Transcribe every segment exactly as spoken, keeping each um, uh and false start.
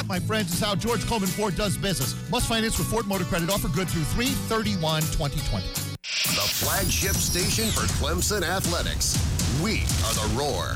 my friends, is how George Coleman Ford does business. Must finance with Ford Motor Credit. Offer good through three thirty-one twenty twenty. The flagship station for Clemson Athletics. We are the Roar.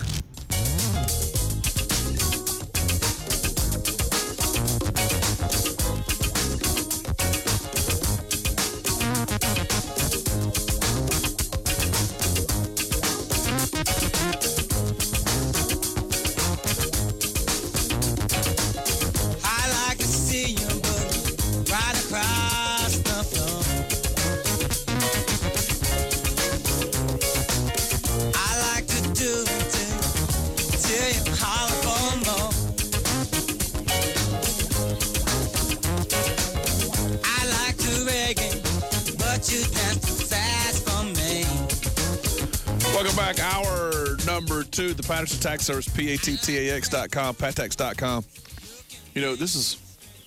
Welcome back. Hour number two, the Patterson Tax Service, P A T T A X dot com, Pattax dot com. You know, this is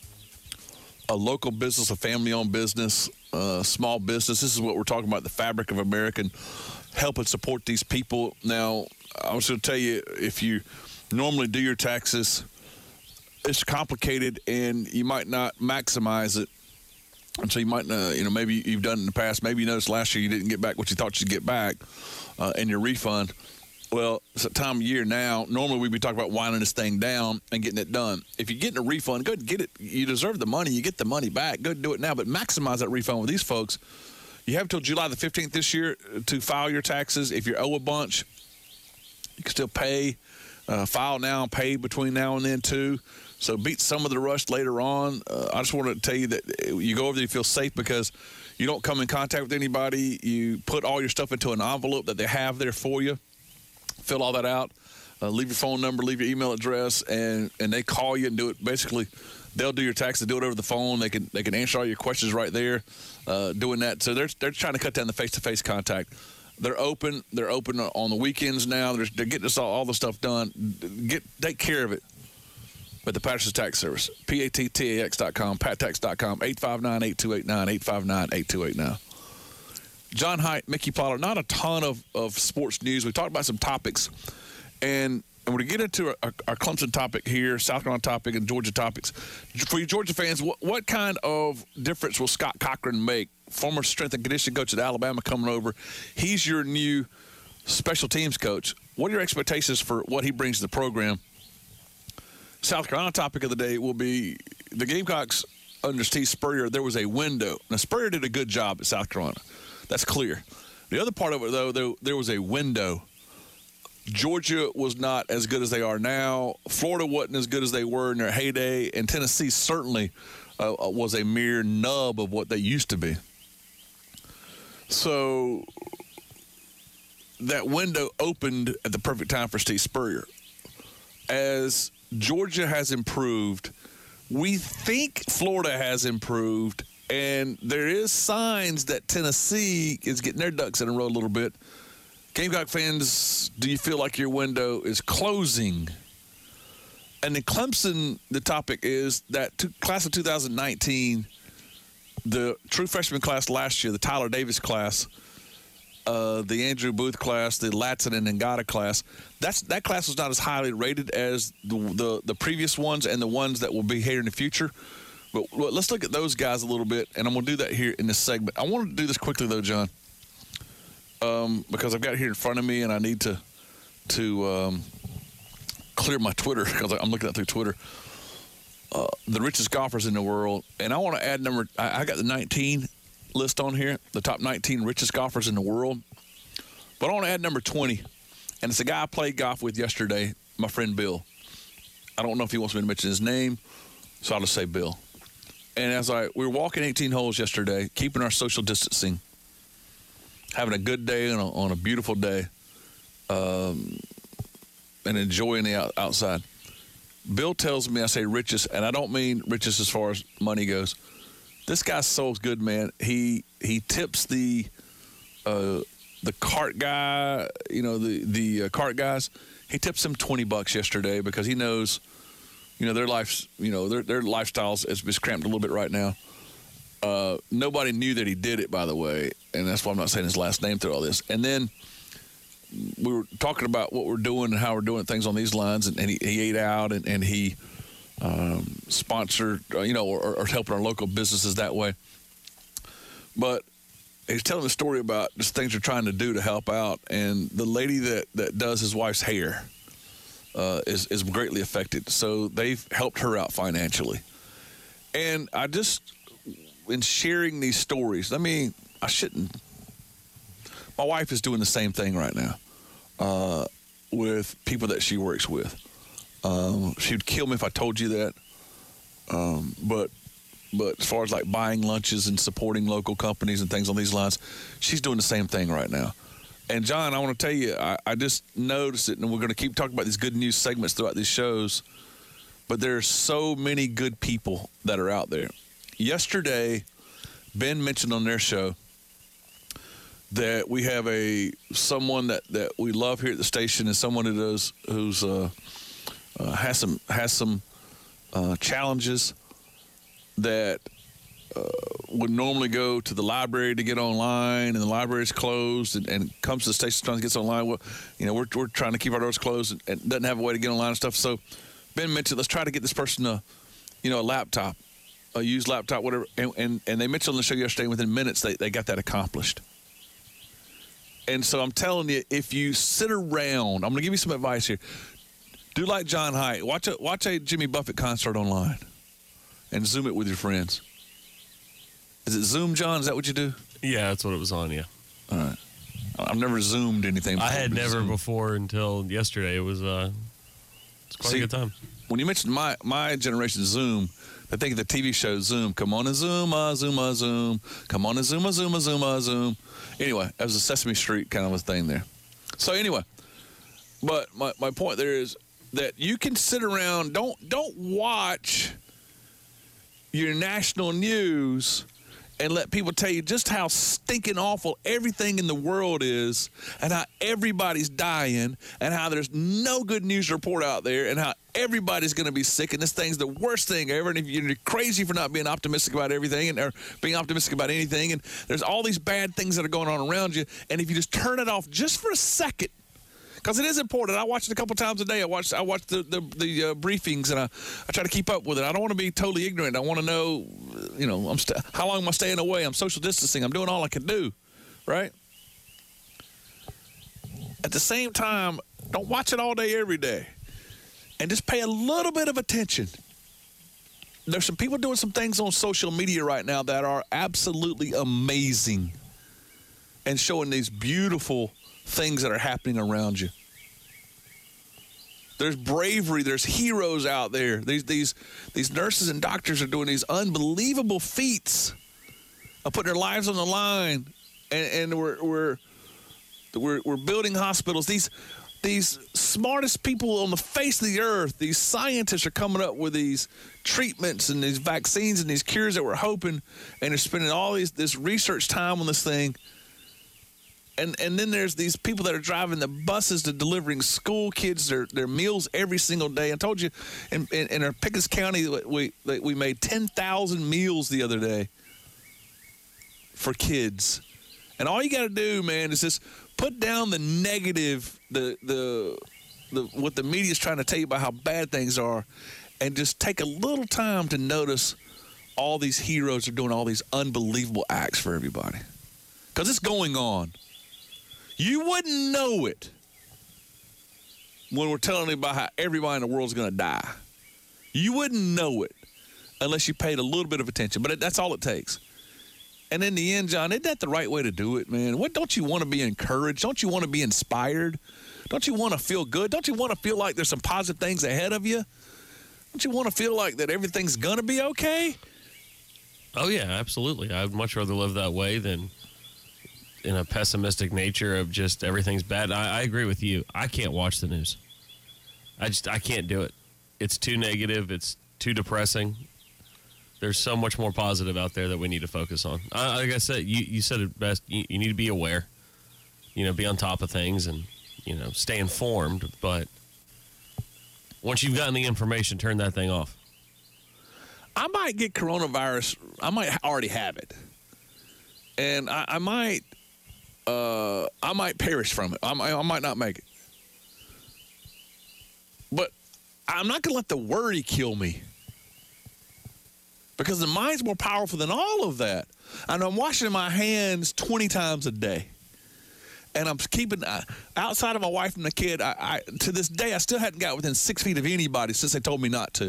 a local business, a family-owned business, uh, small business. This is what we're talking about, the fabric of America, and help and support these people. Now, I was going to tell you, if you normally do your taxes, it's complicated, and you might not maximize it. And so you might, uh, you know, maybe you've done it in the past. Maybe you noticed last year you didn't get back what you thought you'd get back uh, in your refund. Well, it's that time of year now. Normally we'd be talking about winding this thing down and getting it done. If you're getting a refund, go ahead and get it. You deserve the money. You get the money back. Go ahead and do it now. But maximize that refund with these folks. You have until July the fifteenth this year to file your taxes. If you owe a bunch, you can still pay. Uh, file now and pay between now and then, too. So beat some of the rush later on. Uh, I just want to tell you that you go over there, you feel safe because you don't come in contact with anybody. You put all your stuff into an envelope that they have there for you. Fill all that out. Uh, leave your phone number, leave your email address, and, and they call you and do it. Basically, they'll do your taxes, do it over the phone. They can they can answer all your questions right there uh, doing that. So they're, they're trying to cut down the face-to-face contact. They're open. They're open on the weekends now. They're, they're getting us all, all the stuff done. Get Take care of it. With the Patterson Tax Service, P A T T A X dot com, Pattax dot com, eight five nine, eight two eight nine, eight five nine, eight two eight nine. John Height, Mickey Pollard, not a ton of, of sports news. We talked about some topics, and, and we're going to get into our, our Clemson topic here, South Carolina topic, and Georgia topics. For you Georgia fans, what, what kind of difference will Scott Cochran make? Former strength and conditioning coach at Alabama coming over. He's your new special teams coach. What are your expectations for what he brings to the program? South Carolina topic of the day will be the Gamecocks under Steve Spurrier. There was a window. Now, Spurrier did a good job at South Carolina. That's clear. The other part of it, though, there, there was a window. Georgia was not as good as they are now. Florida wasn't as good as they were in their heyday. And Tennessee certainly uh, was a mere nub of what they used to be. So that window opened at the perfect time for Steve Spurrier. As Georgia has improved, we think Florida has improved, and there is signs that Tennessee is getting their ducks in a row a little bit. Gamecock fans, do you feel like your window is closing? And then Clemson, the topic is that to, class of two thousand nineteen, the true freshman class last year, the Tyler Davis class, Uh, the Andrew Booth class, the Latson and Ngata class, that's that class was not as highly rated as the, the the previous ones and the ones that will be here in the future. But let's look at those guys a little bit, and I'm going to do that here in this segment. I want to do this quickly, though, John, um, because I've got it here in front of me, and I need to to um, clear my Twitter because I'm looking at it through Twitter. Uh, the richest golfers in the world, and I want to add number. I, I got the nineteen list on here, the top nineteen richest golfers in the world. But I want to add number twenty, and it's a guy I played golf with yesterday, my friend Bill. I don't know if he wants me to mention his name, so I'll just say Bill. And as I we were walking eighteen holes yesterday, keeping our social distancing, having a good day on a, on a beautiful day, um, and enjoying the out, outside. Bill tells me, I say richest, and I don't mean richest as far as money goes. This guy's soul's good, man. He he tips the uh, the cart guy, you know, the the uh, cart guys. He tips him twenty bucks yesterday because he knows, you know, their lives, you know, their their lifestyles is, is cramped a little bit right now. Uh, nobody knew that he did it, by the way, and that's why I'm not saying his last name through all this. And then we were talking about what we're doing and how we're doing things on these lines, and, and he, he ate out and, and he um, sponsor, uh, you know, or, or helping our local businesses that way. But he's telling a story about just things they're trying to do to help out, and the lady that, that does his wife's hair uh, is is greatly affected. So they've helped her out financially. And I just, in sharing these stories, I mean, I shouldn't. My wife is doing the same thing right now uh, with people that she works with. Um, she would kill me if I told you that. Um, but but as far as like buying lunches and supporting local companies and things on these lines, she's doing the same thing right now. And, John, I want to tell you, I, I just noticed it, and we're going to keep talking about these good news segments throughout these shows, but there are so many good people that are out there. Yesterday, Ben mentioned on their show that we have a someone that, that we love here at the station, and someone who does who's uh, uh, has some has some uh, challenges that uh, would normally go to the library to get online, and the library's closed, and, and comes to the station trying to get online. Well, you know, we're we're trying to keep our doors closed, and, and doesn't have a way to get online and stuff. So Ben mentioned, let's try to get this person a, you know, a laptop, a used laptop, whatever. And and, and they mentioned on the show yesterday, within minutes, they, they got that accomplished. And so I'm telling you, if you sit around, I'm going to give you some advice here. Do like John Haidt. Watch a, watch a Jimmy Buffett concert online and Zoom it with your friends. Is it Zoom, John? Is that what you do? Yeah, that's what it was on, yeah. All right. I've never Zoomed anything before. I had never Zoom. before until yesterday. It was, uh, it's quite See, a good time. When you mentioned my, my generation Zoom, I think of the T V show Zoom. Come on and Zoom, uh, Zoom, uh, Zoom. Come on and Zoom, uh, Zoom, uh, Zoom, uh, Zoom. Anyway, that was a Sesame Street kind of a thing there. So anyway, but my, my point there is that you can sit around, don't don't watch your national news and let people tell you just how stinking awful everything in the world is, and how everybody's dying, and how there's no good news report out there, and how everybody's going to be sick, and this thing's the worst thing ever, and if you're crazy for not being optimistic about everything, and or being optimistic about anything, and there's all these bad things that are going on around you, and if you just turn it off just for a second, because it is important. I watch it a couple times a day. I watch I watch the the, the uh, briefings, and I, I try to keep up with it. I don't want to be totally ignorant. I want to know, you know, I'm st- how long am I staying away? I'm social distancing. I'm doing all I can do, right? At the same time, don't watch it all day, every day, and just pay a little bit of attention. There's some people doing some things on social media right now that are absolutely amazing and showing these beautiful things that are happening around you. There's bravery. There's heroes out there. These these these nurses and doctors are doing these unbelievable feats of putting their lives on the line, and, and we're we're we're we're building hospitals. These these smartest people on the face of the earth, these scientists are coming up with these treatments and these vaccines and these cures that we're hoping, and they're spending all these this research time on this thing. And and then there's these people that are driving the buses to delivering school kids their, their meals every single day. I told you, in, in, in our Pickens County, we we made ten thousand meals the other day for kids. And all you got to do, man, is just put down the negative, the the the what the media is trying to tell you about how bad things are, and just take a little time to notice all these heroes are doing all these unbelievable acts for everybody. Because it's going on. You wouldn't know it when we're telling you about how everybody in the world is going to die. You wouldn't know it unless you paid a little bit of attention. But that's all it takes. And in the end, John, isn't that the right way to do it, man? What, don't you want to be encouraged? Don't you want to be inspired? Don't you want to feel good? Don't you want to feel like there's some positive things ahead of you? Don't you want to feel like that everything's going to be okay? Oh, yeah, absolutely. I'd much rather live that way than in a pessimistic nature of just everything's bad. I, I agree with you. I can't watch the news. I just, I can't do it. It's too negative. It's too depressing. There's so much more positive out there that we need to focus on. Uh, like I said, you, you said it best. You, you need to be aware, you know, be on top of things and, you know, stay informed. But once you've gotten the information, turn that thing off. I might get coronavirus. I might already have it. And I, I might, Uh, I might perish from it. I might, I might not make it. But I'm not going to let the worry kill me. Because the mind's more powerful than all of that. And I'm washing my hands twenty times a day. And I'm keeping, uh, outside of my wife and the kid, I, I, to this day, I still hadn't got within six feet of anybody since they told me not to.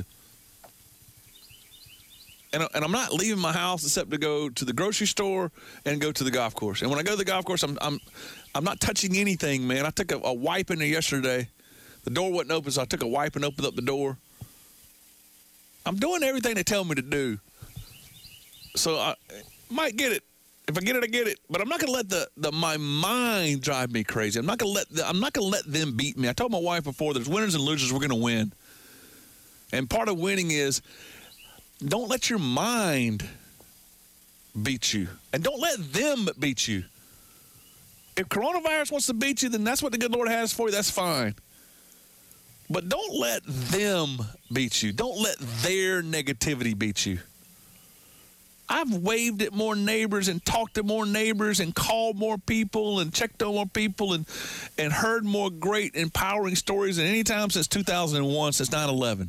And, and I'm not leaving my house except to go to the grocery store and go to the golf course. And when I go to the golf course, I'm I'm, I'm not touching anything, man. I took a, a wipe in there yesterday. The door wasn't open, so I took a wipe and opened up the door. I'm doing everything they tell me to do. So I might get it. If I get it, I get it. But I'm not going to let the, the my mind drive me crazy. I'm not going to let the, I'm not going to let them beat me. I told my wife before, there's winners and losers. We're going to win. And part of winning is don't let your mind beat you. And don't let them beat you. If coronavirus wants to beat you, then that's what the good Lord has for you. That's fine. But don't let them beat you. Don't let their negativity beat you. I've waved at more neighbors and talked to more neighbors and called more people and checked on more people and, and heard more great, empowering stories than any time since two thousand one, since nine eleven.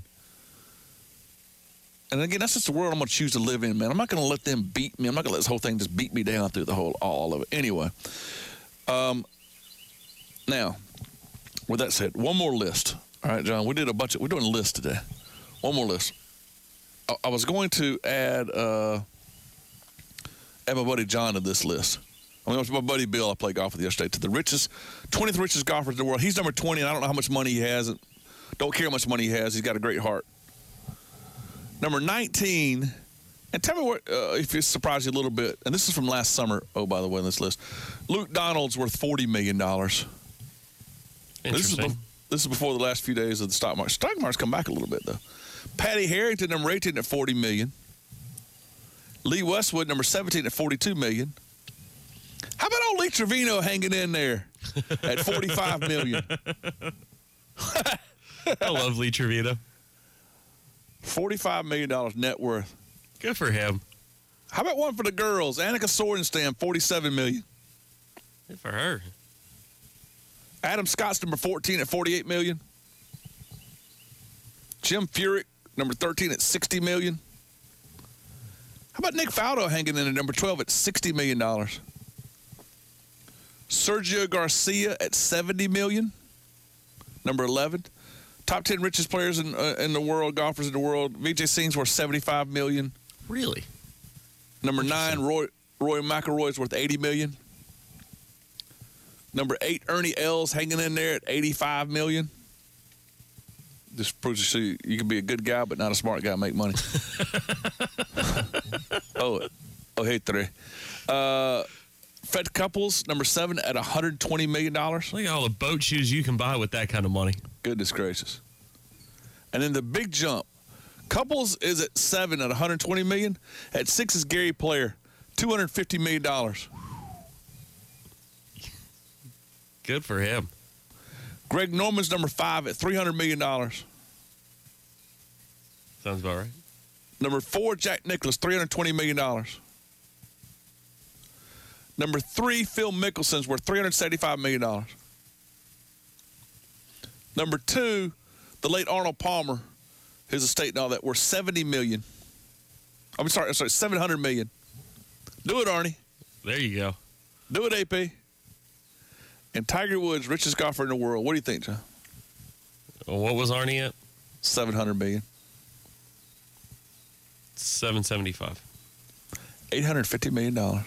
And again, that's just the world I'm going to choose to live in, man. I'm not going to let them beat me. I'm not going to let this whole thing just beat me down through the whole, all of it. Anyway, um, now, with that said, one more list. All right, John, we did a bunch of, we're doing a list today. One more list. I, I was going to add, uh, add my buddy John to this list. I mean, it was my buddy Bill I played golf with yesterday, to the richest, twentieth richest golfer in the world. He's number twenty, and I don't know how much money he has. Don't care how much money he has. He's got a great heart. Number nineteen, and tell me what, uh, if it surprised you a little bit, and this is from last summer, oh, by the way, on this list. Luke Donald's worth forty million dollars. Interesting. This is, be- this is before the last few days of the stock market. Stock market's come back a little bit, though. Patty Harrington, number eighteen, at forty million dollars. Lee Westwood, number seventeen, at forty-two million dollars. How about old Lee Trevino hanging in there at forty-five million dollars? I love Lee Trevino. forty-five million dollars net worth. Good for him. How about one for the girls? Annika Sorenstam, forty-seven million dollars. Good for her. Adam Scott's number fourteen at forty-eight million dollars. Jim Furyk, number thirteen at sixty million dollars. How about Nick Faldo hanging in at number twelve at sixty million dollars? Sergio Garcia at seventy million dollars, number eleven. Top ten richest players in uh, in the world, golfers in the world. Vijay Singh's worth seventy-five million dollars. Really? Number nine, Roy Roy McIlroy's worth eighty million dollars. Number eight, Ernie Els hanging in there at eighty-five million dollars. This proves to you you can be a good guy, but not a smart guy and make money. oh, oh, hey, three. Uh, Fred Couples, number seven, at one hundred twenty million dollars. Look at all the boat shoes you can buy with that kind of money. Goodness gracious. And then the big jump. Couples is at seven at one hundred twenty million dollars. At six is Gary Player, two hundred fifty million dollars. Good for him. Greg Norman's number five at three hundred million dollars. Sounds about right. Number four, Jack Nicklaus, three hundred twenty million dollars. Number three, Phil Mickelson's worth three hundred seventy-five million dollars. Number two, the late Arnold Palmer, his estate and all that, worth seventy million dollars. I'm sorry, I'm sorry, seven hundred million dollars. Do it, Arnie. There you go. Do it, A P. And Tiger Woods, richest golfer in the world. What do you think, John? Well, what was Arnie at? seven hundred million dollars. seven seventy-five. eight hundred fifty million dollars.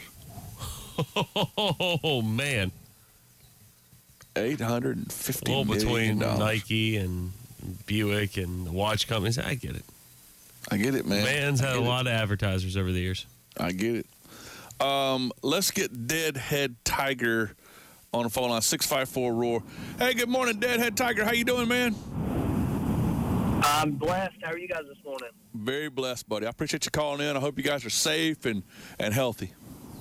Oh, man. eight hundred fifty Well, million between dollars. Nike and Buick and the watch companies, I get it. I get it, man. Man's I had a get lot of advertisers over the years. it. I get it. Um, let's get Deadhead Tiger on the phone line, six five four roar. Hey, good morning, Deadhead Tiger. How you doing, man? I'm blessed. How are you guys this morning? Very blessed, buddy. I appreciate you calling in. I hope you guys are safe and, and healthy.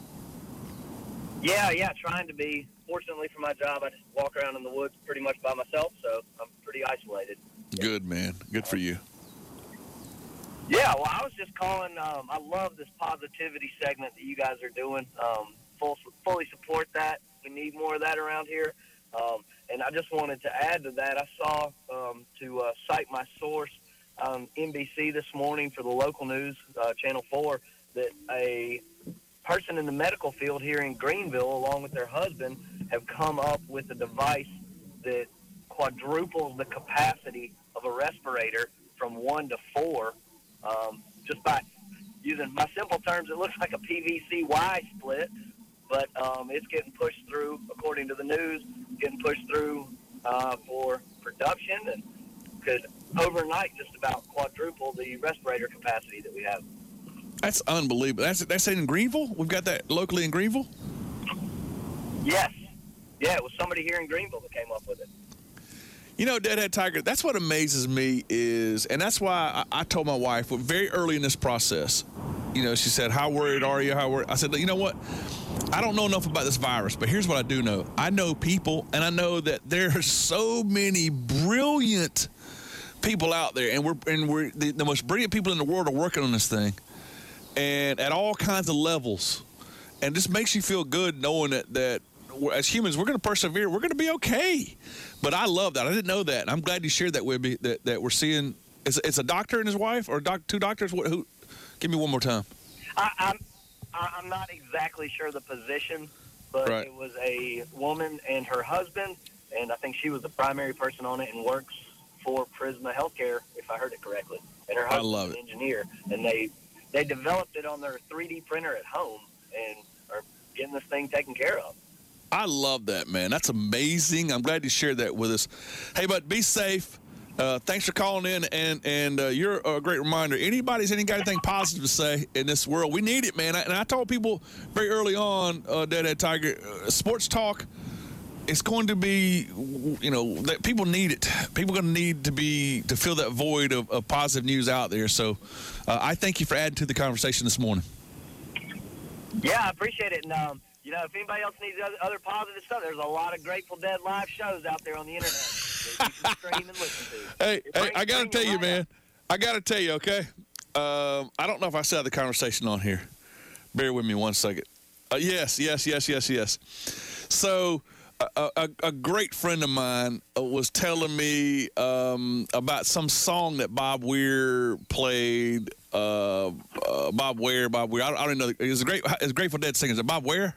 Yeah, yeah, trying to be. Fortunately for my job, I just walk around in the woods pretty much by myself, so I'm pretty isolated. Good, man. Good for you. Yeah, well, I was just calling. Um, I love this positivity segment that you guys are doing. Um, full, fully support that. We need more of that around here. Um, and I just wanted to add to that. I saw, um, to uh, cite my source, um, N B C this morning for the local news, uh, Channel four, that a person in the medical field here in Greenville, along with their husband, have come up with a device that quadruples the capacity of a respirator from one to four. Um, just by using my simple terms, it looks like a P V C Y split, but um, it's getting pushed through, according to the news, getting pushed through uh, for production, and could overnight just about quadruple the respirator capacity that we have. That's unbelievable. That's that's in Greenville? We've got that locally in Greenville? Yes. Yeah, it was somebody here in Greenville that came up with it. You know, Deadhead Tiger, that's what amazes me is, and that's why I, I told my wife very early in this process, you know, she said, how worried are you? How worried? I said, you know what? I don't know enough about this virus, but here's what I do know. I know people, and I know that there are so many brilliant people out there, and we're and we're the, the most brilliant people in the world are working on this thing, and at all kinds of levels, and just makes you feel good knowing that that as humans we're going to persevere, we're going to be okay. But I love that. I didn't know that, and I'm glad you shared that with me. That that we're seeing. It's, it's a doctor and his wife, or doc, two doctors. What? Who? Give me one more time. I, I'm I'm not exactly sure the position, but Right. It was a woman and her husband, and I think she was the primary person on it and works for Prisma Healthcare, if I heard it correctly. And her I husband's love an it. engineer, and they they developed it on their three D printer at home and are getting this thing taken care of. I love that, man. That's amazing. I'm glad you shared that with us. Hey, bud, be safe. Uh, thanks for calling in, and and uh, you're a great reminder. Anybody's any got anything positive to say in this world? We need it, man. I, and I told people very early on, uh, Deadhead Tiger, uh, sports talk. It's going to be, you know, that people need it. People are going to need to be to fill that void of, of positive news out there. So, uh, I thank you for adding to the conversation this morning. Yeah, I appreciate it. And, um, you know, if anybody else needs other, other positive stuff, there's a lot of Grateful Dead live shows out there on the internet that you can stream and listen to. Hey, It hey, brings- I got to brings tell you, right man. up. I got to tell you, okay? Um, I don't know if I said the conversation on here. Bear with me one second. Uh, yes, yes, yes, yes, yes. So, a, a, a great friend of mine was telling me um, about some song that Bob Weir played. Uh, uh, Bob Weir, Bob Weir. I don't, I don't know. Is a great, is Grateful Dead singer? Is it Bob Weir?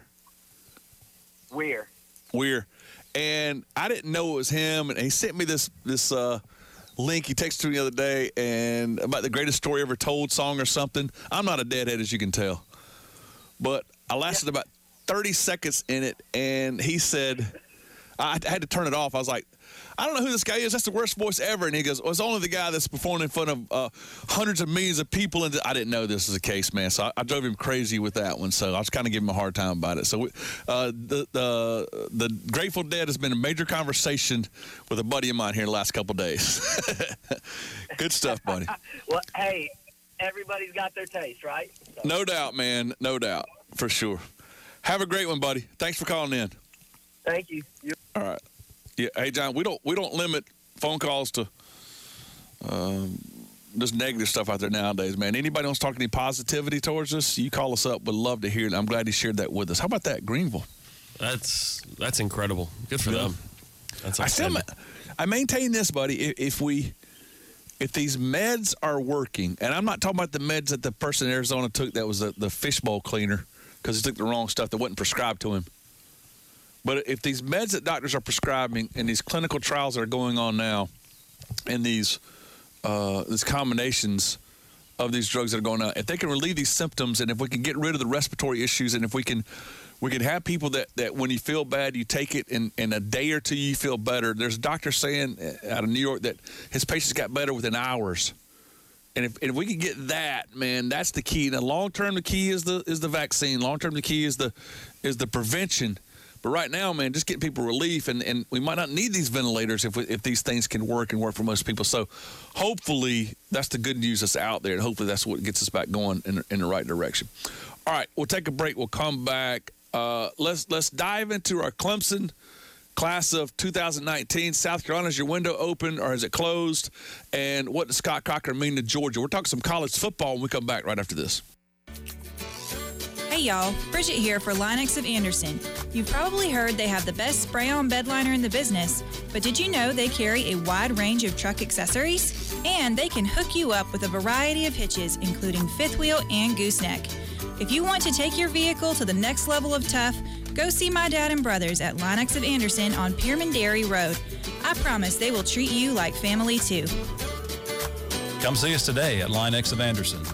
Weird. Weir. And I didn't know it was him, and he sent me this this uh, link. He texted me the other day, and about the greatest story ever told song or something. I'm not a deadhead, as you can tell, but I lasted about thirty seconds in it, and he said, I had to turn it off. I was like, I don't know who this guy is. That's the worst voice ever. And he goes, well, it's only the guy that's performing in front of uh, hundreds of millions of people. And I didn't know this was the case, man. So I, I drove him crazy with that one. So I was kind of giving him a hard time about it. So we, uh, the, the the Grateful Dead has been a major conversation with a buddy of mine here the last couple of days. Good stuff, buddy. Well, hey, everybody's got their taste, right? So, No doubt, man. No doubt. For sure. Have a great one, buddy. Thanks for calling in. thank you. you. All right. Yeah. Hey, John, we don't we don't limit phone calls to um, just negative stuff out there nowadays, man. Anybody wants to talk any positivity towards us, you call us up. Would love to hear it. I'm glad he shared that with us. How about that, Greenville? That's that's incredible. Good for Yeah. them. That's I still, outstanding. I maintain this, buddy. If, if we, if these meds are working, and I'm not talking about the meds that the person in Arizona took that was the, the fishbowl cleaner because he took the wrong stuff that wasn't prescribed to him. But if these meds that doctors are prescribing and these clinical trials that are going on now, and these uh, these combinations of these drugs that are going on, if they can relieve these symptoms, and if we can get rid of the respiratory issues, and if we can we can have people that, that when you feel bad, you take it, and in a day or two you feel better. There's a doctor saying out of New York that his patients got better within hours. And if, and if we can get that, man, that's the key. Now, long term, the key is the is the vaccine. Long term, the key is the is the prevention. But right now, man, just getting people relief, and, and we might not need these ventilators if we, if these things can work and work for most people. So hopefully that's the good news that's out there, and hopefully that's what gets us back going in, in the right direction. All right, we'll take a break. We'll come back. Uh, let's let's dive into our Clemson class of two thousand nineteen. South Carolina, is your window open or is it closed? And what does Scott Cochran mean to Georgia? We're talking some college football when we come back right after this. Hey, y'all. Bridget here for Linux of Anderson. You've probably heard they have the best spray-on bed liner in the business, but did you know they carry a wide range of truck accessories? And they can hook you up with a variety of hitches, including fifth wheel and gooseneck. If you want to take your vehicle to the next level of tough, go see my dad and brothers at Linex of Anderson on Pierman Dairy Road. I promise they will treat you like family too. Come see us today at Linex of Anderson.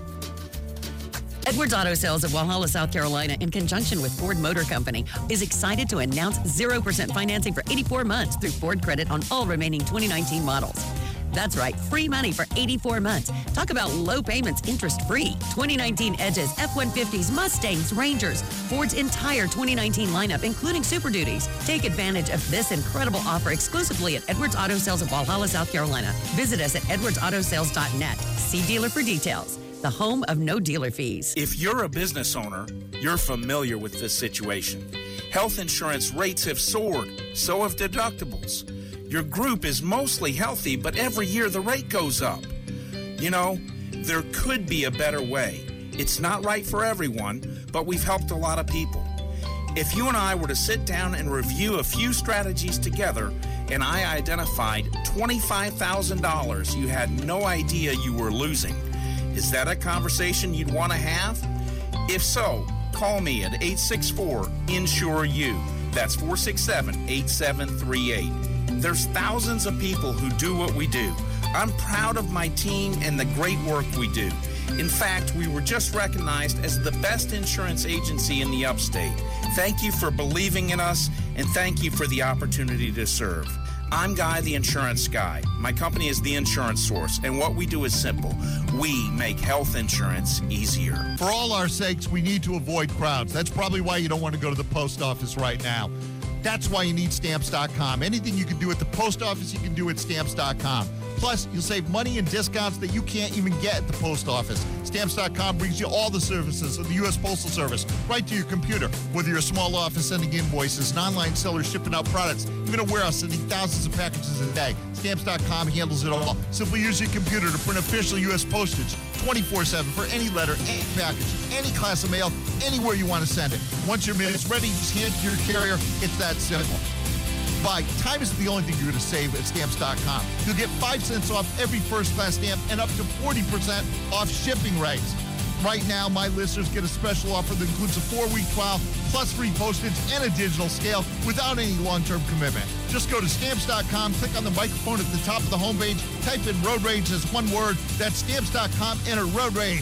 Edwards Auto Sales of Walhalla, South Carolina, in conjunction with Ford Motor Company, is excited to announce zero percent financing for eighty-four months through Ford Credit on all remaining twenty nineteen models. That's right, free money for eighty-four months. Talk about low payments, interest-free. twenty nineteen Edges, F one fifties, Mustangs, Rangers, Ford's entire twenty nineteen lineup, including Super Duties. Take advantage of this incredible offer exclusively at Edwards Auto Sales of Walhalla, South Carolina. Visit us at edwards auto sales dot net. See dealer for details. The home of no dealer fees. If you're a business owner, you're familiar with this situation. Health insurance rates have soared, so have deductibles. Your group is mostly healthy, but every year the rate goes up. You know, there could be a better way. It's not right for everyone, but we've helped a lot of people. If you and I were to sit down and review a few strategies together, and I identified twenty-five thousand dollars you had no idea you were losing, is that a conversation you'd want to have? If so, call me at eight six four, insure you. That's four six seven, eight seven three eight. There's thousands of people who do what we do. I'm proud of my team and the great work we do. In fact, we were just recognized as the best insurance agency in the upstate. Thank you for believing in us, and thank you for the opportunity to serve. I'm Guy, the insurance guy. My company is The Insurance Source, and what we do is simple. We make health insurance easier. For all our sakes, we need to avoid crowds. That's probably why you don't want to go to the post office right now. That's why you need Stamps dot com. Anything you can do at the post office, you can do at Stamps dot com. Plus, you'll save money and discounts that you can't even get at the post office. Stamps dot com brings you all the services of the U S Postal Service right to your computer. Whether you're a small office sending invoices, an online seller shipping out products, even a warehouse sending thousands of packages a day, Stamps dot com handles it all. Simply use your computer to print official U S postage twenty-four seven for any letter, any package, any class of mail, anywhere you want to send it. Once your mail is ready, just hand it to your carrier. It's that simple. Buy. Time isn't the only thing you're going to save at Stamps dot com. You'll get five cents off every first-class stamp and up to forty percent off shipping rates. Right now, my listeners get a special offer that includes a four-week trial, plus free postage and a digital scale without any long-term commitment. Just go to Stamps dot com, click on the microphone at the top of the homepage, type in Road Rage as one word. That's Stamps dot com, enter Road Rage.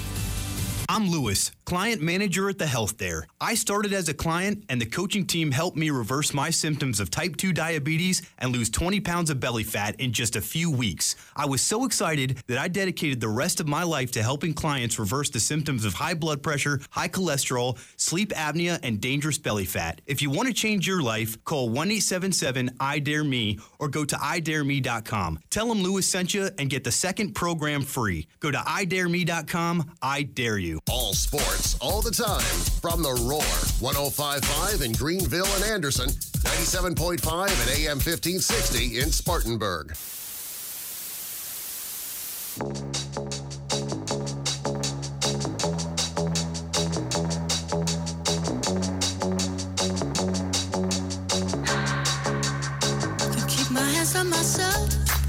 I'm Lewis, client manager at the Health Dare. I started as a client, and the coaching team helped me reverse my symptoms of type two diabetes and lose twenty pounds of belly fat in just a few weeks. I was so excited that I dedicated the rest of my life to helping clients reverse the symptoms of high blood pressure, high cholesterol, sleep apnea, and dangerous belly fat. If you want to change your life, call one eight seven seven, I dare me or go to i dare me dot com. Tell them Lewis sent you and get the second program free. Go to i dare me dot com. I dare you. All sports, all the time. From the Roar, one oh five point five in Greenville and Anderson, ninety-seven point five and A M fifteen sixty in Spartanburg. Can keep my hands on myself.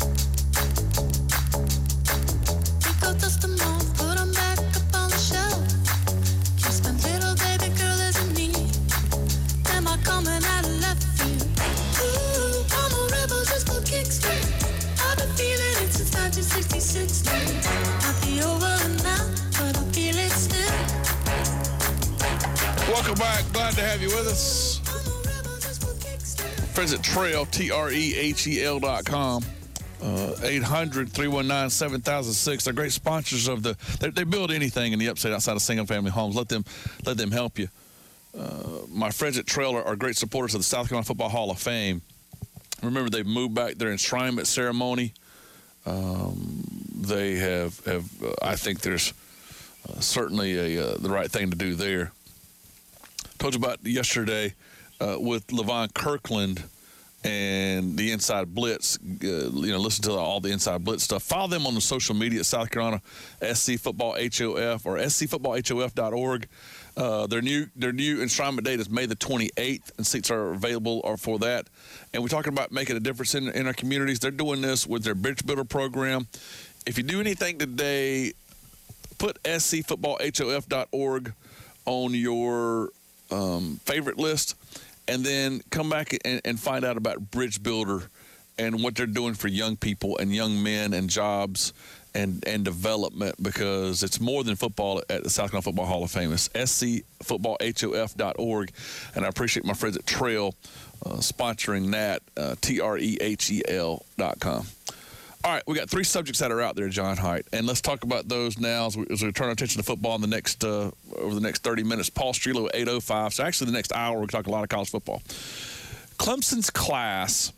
Think I'll dust them off, put them back up on the shelf. Kiss my little baby girl as a need. Am I coming out of left field? Ooh, I'm a rebel just for kicks. I've been feeling it since nineteen sixty-six. Might be over now, but I feel it still. Welcome back. Glad to have you with us. Friends at Trail, T R E H E L dot com. Uh, eight hundred, three one nine, seven thousand six. They're great sponsors of the. They, they build anything in the upstate outside of single-family homes. Let them, let them help you. Uh, my friends at Trail are, are great supporters of the South Carolina Football Hall of Fame. Remember, they've moved back their enshrinement ceremony. Um, they have, have uh, I think there's uh, certainly a, uh, the right thing to do there. Told you about yesterday uh, with Levon Kirkland. and the Inside Blitz. Uh, you know, listen to all the Inside Blitz stuff. Follow them on the social media at South Carolina S C Football H O F or S C football H O F dot org. Uh, their new their new enshrinement date is May the twenty-eighth, and seats are available or for that. And we're talking about making a difference in, in our communities. They're doing this with their Bridge Builder program. If you do anything today, put S C football H O F dot org on your um, favorite list, and then come back and, and find out about Bridge Builder and what they're doing for young people and young men and jobs and, and development, because it's more than football at the South Carolina Football Hall of Fame. It's S C football H O F dot org, and I appreciate my friends at Trail uh, sponsoring that, uh, T R E H E L dot com. All right, we got three subjects that are out there, John Height, and let's talk about those now as we, as we turn our attention to football in the next uh, over the next thirty minutes. Paul Strelow at eight oh five. So actually, the next hour we're talking a lot of college football. Clemson's class.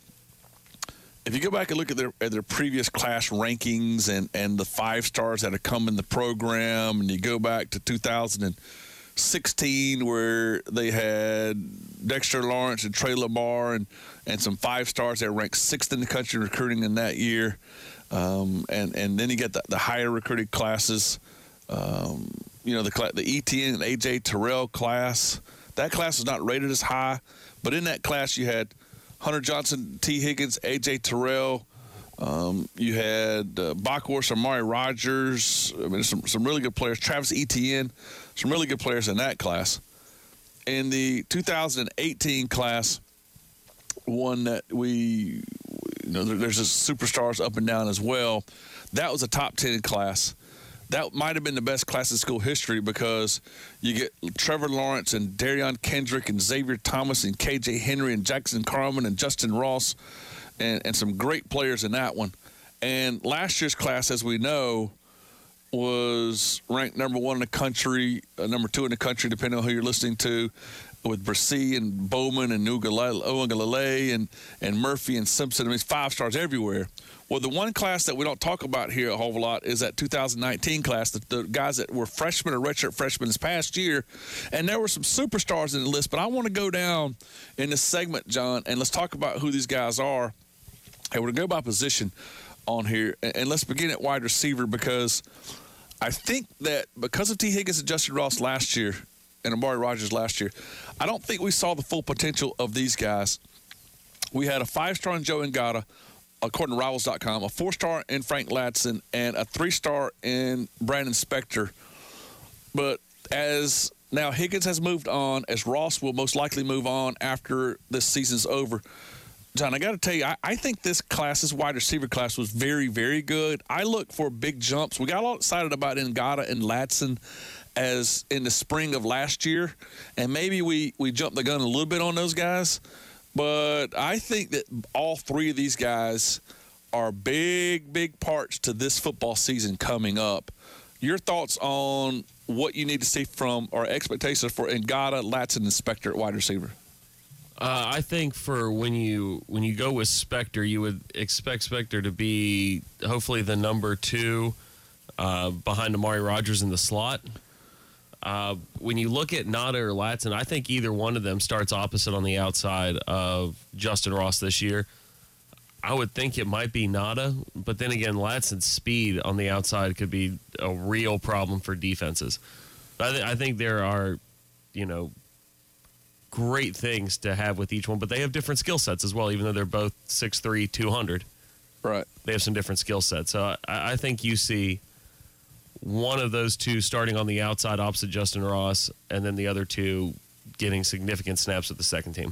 If you go back and look at their at their previous class rankings and, and the five stars that have come in the program, and you go back to two thousand sixteen where they had Dexter Lawrence and Trey Lamar and, and some five stars that ranked sixth in the country recruiting in that year. Um, and, and then you get the, the higher recruited classes, um, you know, the the E T N and A J Terrell class. That class was not rated as high, but in that class you had Hunter Johnson, T. Higgins, A J Terrell. Um, you had uh, Bockhorst, Amari Rogers. I mean, some some really good players. Travis Etienne, some really good players in that class. In the two thousand eighteen class, one that we, you know, there, there's just superstars up and down as well. That was a top ten class. That might have been the best class in school history because you get Trevor Lawrence and Darion Kendrick and Xavier Thomas and K J Henry and Jackson Carman and Justin Ross and, and some great players in that one. And last year's class, as we know, was ranked number one in the country, uh, number two in the country, depending on who you're listening to, with Brissy and Bowman and Uiagalelei and, and Murphy and Simpson. I mean, five stars everywhere. Well, the one class that we don't talk about here a whole lot is that two thousand nineteen class, the, the guys that were freshmen or redshirt freshmen this past year. And there were some superstars in the list, but I want to go down in this segment, John, and let's talk about who these guys are. And we're going to go by position on here. And, and let's begin at wide receiver, because I think that because of T. Higgins and Justin Ross last year and Amari Rogers last year, I don't think we saw the full potential of these guys. We had a five-star in Joe Ngata, according to Rivals dot com, a four-star in Frank Ladson, and a three-star in Brandon Spector. But as now Higgins has moved on, as Ross will most likely move on after this season's over, John, I got to tell you, I, I think this class, this wide receiver class, was very, very good. I look for big jumps. We got a lot excited about Ngata and Ladson as in the spring of last year, and maybe we, we jumped the gun a little bit on those guys. But I think that all three of these guys are big, big parts to this football season coming up. Your thoughts on what you need to see from or expectations for Ngata, Ladson, and Spector at wide receiver? Uh, I think for when you when you go with Spector, you would expect Spector to be hopefully the number two uh, behind Amari Rogers in the slot. Uh, when you look at Ngata or Ladson, I think either one of them starts opposite on the outside of Justin Ross this year. I would think it might be Ngata, but then again, Ladson's speed on the outside could be a real problem for defenses. I, th- I think there are, you know, great things to have with each one, but they have different skill sets as well, even though they're both six three, two hundred. Right. They have some different skill sets. So I, I think you see one of those two starting on the outside opposite Justin Ross, and then the other two getting significant snaps with the second team.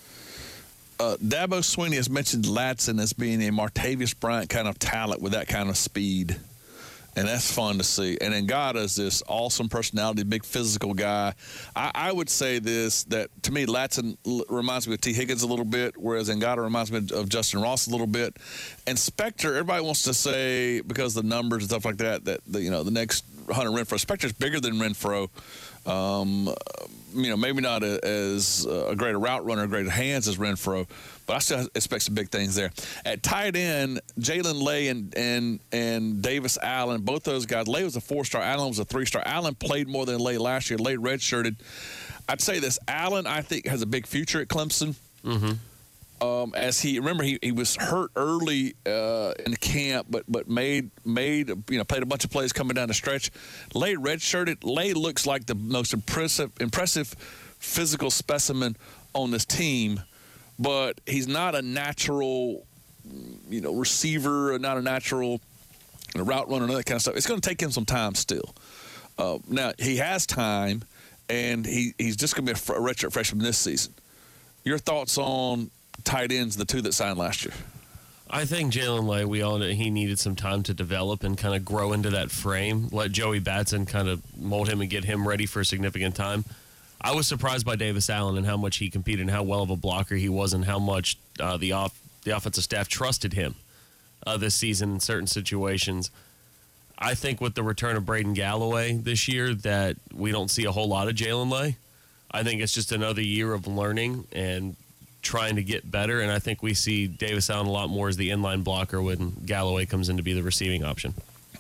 Uh, Dabo Swinney has mentioned Ladson as being a Martavius Bryant kind of talent with that kind of speed. And that's fun to see. And Ngata is this awesome personality, big physical guy. I, I would say this, that to me, Ladson l- reminds me of T. Higgins a little bit, whereas Ngata reminds me of Justin Ross a little bit. And Spector, everybody wants to say, because of the numbers and stuff like that, that the, you know, the next Hunter Renfrow. Spector's bigger than Renfrow. Um, you know, maybe not a, as a great a route runner, great hands as Renfrow, but I still expect some big things there. At tight end, Jalen Lay and, and and Davis Allen, both those guys. Lay was a four-star. Allen was a three-star. Allen played more than Lay last year. Lay redshirted. I'd say this. Allen, I think, has a big future at Clemson. Mm-hmm. Um, as he remember, he, he was hurt early uh, in the camp, but but made made you know played a bunch of plays coming down the stretch. Lay redshirted. Lay looks like the most impressive impressive physical specimen on this team, but he's not a natural you know receiver, not a natural you know, route runner, and that kind of stuff. It's going to take him some time still. Uh, now he has time, and he he's just going to be a, a redshirt freshman this season. Your thoughts on tight ends, the two that signed last year? I think Jalen Lay, we all know he needed some time to develop and kind of grow into that frame. Let Joey Batson kind of mold him and get him ready for a significant time. I was surprised by Davis Allen and how much he competed and how well of a blocker he was and how much uh, the off the offensive staff trusted him uh, this season in certain situations. I think with the return of Braden Galloway this year that we don't see a whole lot of Jalen Lay. I think it's just another year of learning and trying to get better, and I think we see Davis Allen a lot more as the inline blocker when Galloway comes in to be the receiving option.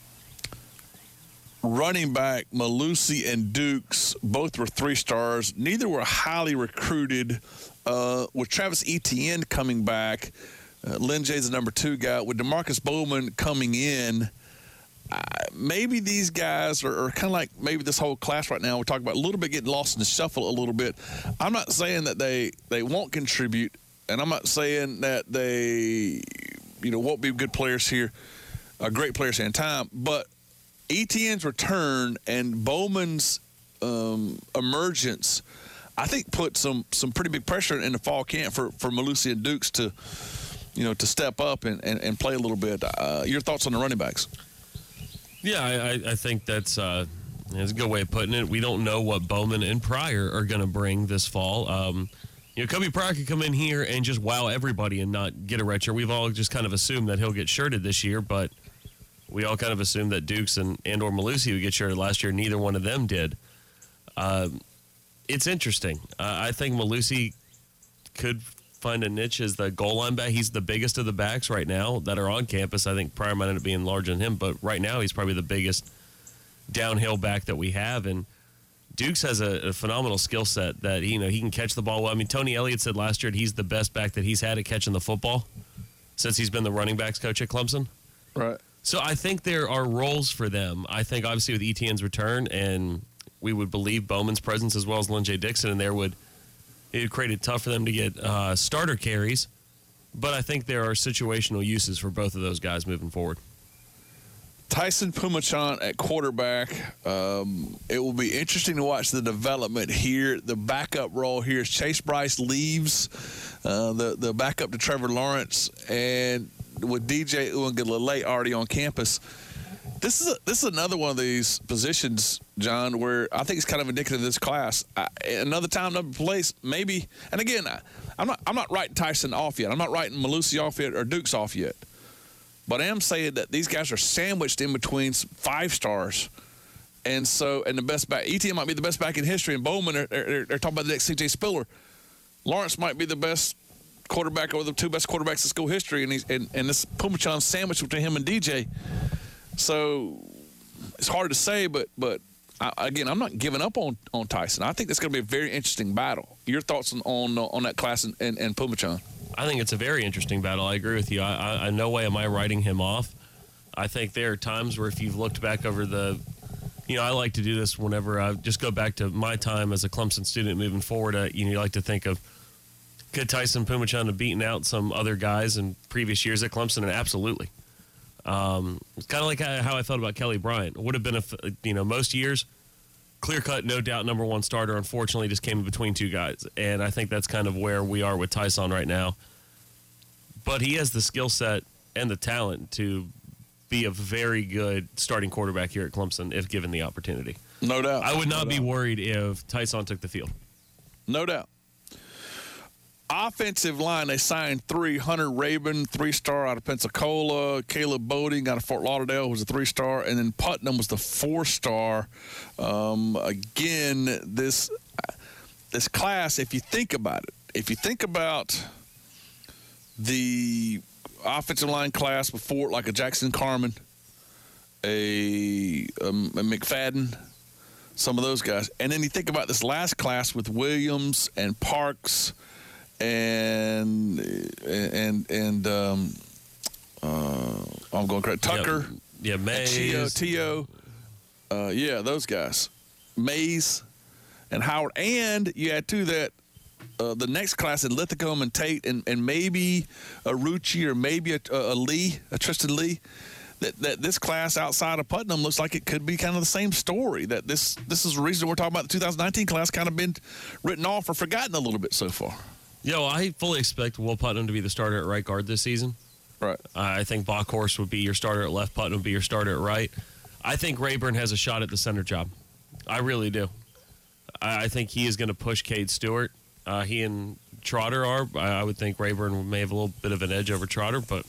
Running back, Malusi and Dukes, both were three stars. Neither were highly recruited. Uh, with Travis Etienne coming back, uh, Lynn Jay's the number two guy. With DeMarcus Bowman coming in, uh, maybe these guys are, are kind of like maybe this whole class right now. We're talking about a little bit getting lost in the shuffle a little bit. I'm not saying that they, they won't contribute, and I'm not saying that they, you know, won't be good players here, uh, great players here in time. But Etienne's return and Bowman's um, emergence, I think, put some some pretty big pressure in the fall camp for for Malusi and Dukes to, you know, to step up and, and, and play a little bit. Uh, your thoughts on the running backs? Yeah, I, I think that's, uh, that's a good way of putting it. We don't know what Bowman and Pryor are going to bring this fall. Um, you know, Kobe Pryor could come in here and just wow everybody and not get a redshirt. We've all just kind of assumed that he'll get shirted this year, but we all kind of assumed that Dukes and, and or Malusi would get shirted last year. Neither one of them did. Uh, it's interesting. Uh, I think Malusi could find a niche as the goal line back. He's the biggest of the backs right now that are on campus. I think Pryor might end up being larger than him, but right now he's probably the biggest downhill back that we have. And Dukes has a, a phenomenal skill set that, you know, he can catch the ball well. I mean, Tony Elliott said last year that he's the best back that he's had at catching the football since he's been the running backs coach at Clemson. Right. So I think there are roles for them. I think obviously with Etienne's return, and we would believe Bowman's presence as well as Lynn J. Dixon in there would it would create it tough for them to get uh, starter carries. But I think there are situational uses for both of those guys moving forward. Tyson Pumachan at quarterback. Um, it will be interesting to watch the development here. The backup role here is Chase Bryce leaves, uh, the, the backup to Trevor Lawrence, and with D J Uiagalelei already on campus. This is a, this is another one of these positions, John, where I think it's kind of indicative of this class. I, another time, another place, maybe. And again, I, I'm not I'm not writing Tyson off yet. I'm not writing Malusi off yet or Dukes off yet. But I am saying that these guys are sandwiched in between five stars, and so and the best back. Etienne might be the best back in history, and Bowman are, are, are talking about the next C J Spiller. Lawrence might be the best quarterback or the two best quarterbacks in school history, and he's and, and this Pumachan sandwich between him and D J. So it's hard to say, but but I, again, I'm not giving up on, on Tyson. I think it's going to be a very interesting battle. Your thoughts on on, on that class and, and, and Pumachan? I think it's a very interesting battle. I agree with you. I, I, I no way am I writing him off. I think there are times where if you've looked back over the, you know, I like to do this whenever I just go back to my time as a Clemson student moving forward. Uh, you know, you like to think of, could Tyson Pumachan have beaten out some other guys in previous years at Clemson? And absolutely. Um, it's kind of like how I felt about Kelly Bryant. It would have been, a, you know, most years, clear-cut, no doubt, number one starter. Unfortunately, just came in between two guys. And I think that's kind of where we are with Tyson right now. But he has the skill set and the talent to be a very good starting quarterback here at Clemson if given the opportunity. No doubt. I would not no be doubt. worried if Tyson took the field. No doubt. Offensive line, they signed three. Hunter Rabin, three-star out of Pensacola. Caleb Boding out of Fort Lauderdale was a three-star. And then Putnam was the four-star. Um, again, this this class, if you think about it, if you think about the offensive line class before, like a Jackson Carman, a, um, a McFadden, some of those guys. And then you think about this last class with Williams and Parks and and and um, uh, I'm going correct. Tucker, yeah, yeah Mays, Tio, Tio, uh, yeah, those guys, Mays, and Howard, and you add to that uh, the next class in Lithicum and Tate, and, and maybe a Rucci or maybe a, a Lee, a Tristan Lee. That, that this class outside of Putnam looks like it could be kind of the same story. That this this is the reason we're talking about the two thousand nineteen class kind of been written off or forgotten a little bit so far. Yo, I fully expect Will Putnam to be the starter at right guard this season. Right. Uh, I think Bockhorst would be your starter at left. Putnam would be your starter at right. I think Rayburn has a shot at the center job. I really do. I, I think he is going to push Cade Stewart. Uh, he and Trotter are. I, I would think Rayburn may have a little bit of an edge over Trotter, but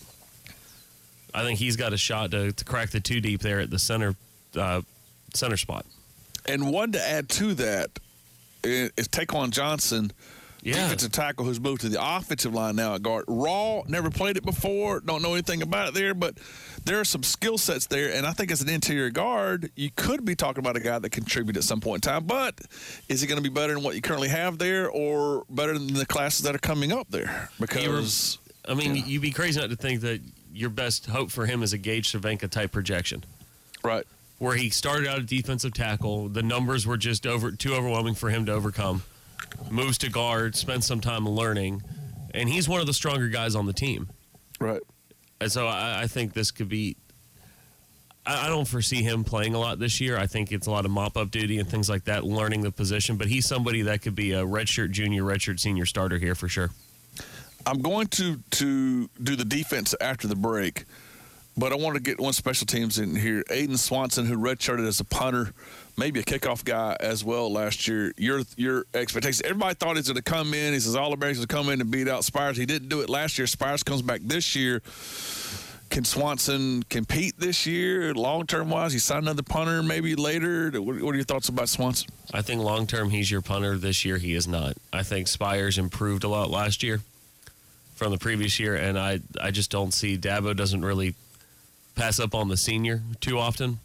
I think he's got a shot to, to crack the two deep there at the center uh, center spot. And one to add to that is Taquan Johnson, yeah. defensive tackle who's moved to the offensive line now at guard. Raw, never played it before, don't know anything about it there, but there are some skill sets there. And I think as an interior guard, you could be talking about a guy that contribute at some point in time. But is he going to be better than what you currently have there or better than the classes that are coming up there? Because, I mean, yeah. you'd be crazy not to think that your best hope for him is a Gage Cervenka type projection. Right. Where he started out at defensive tackle. The numbers were just over too overwhelming for him to overcome. Moves to guard, spends some time learning, and he's one of the stronger guys on the team. Right. And so I, I think this could be I, I don't foresee him playing a lot this year. I think it's a lot of mop-up duty and things like that, learning the position. But he's somebody that could be a redshirt junior, redshirt senior starter here for sure. I'm going to, to do the defense after the break, but I want to get one special teams in here. Aiden Swanson, who redshirted as a punter, maybe a kickoff guy as well last year. Your your expectations. Everybody thought he's going to come in. He says All-Americans going to come in and beat out Spires. He didn't do it last year. Spires comes back this year. Can Swanson compete this year, long-term wise? He signed another punter maybe later. What, what are your thoughts about Swanson? I think long-term he's your punter. This year he is not. I think Spires improved a lot last year from the previous year, and I, I just don't see Dabo doesn't really pass up on the senior too often.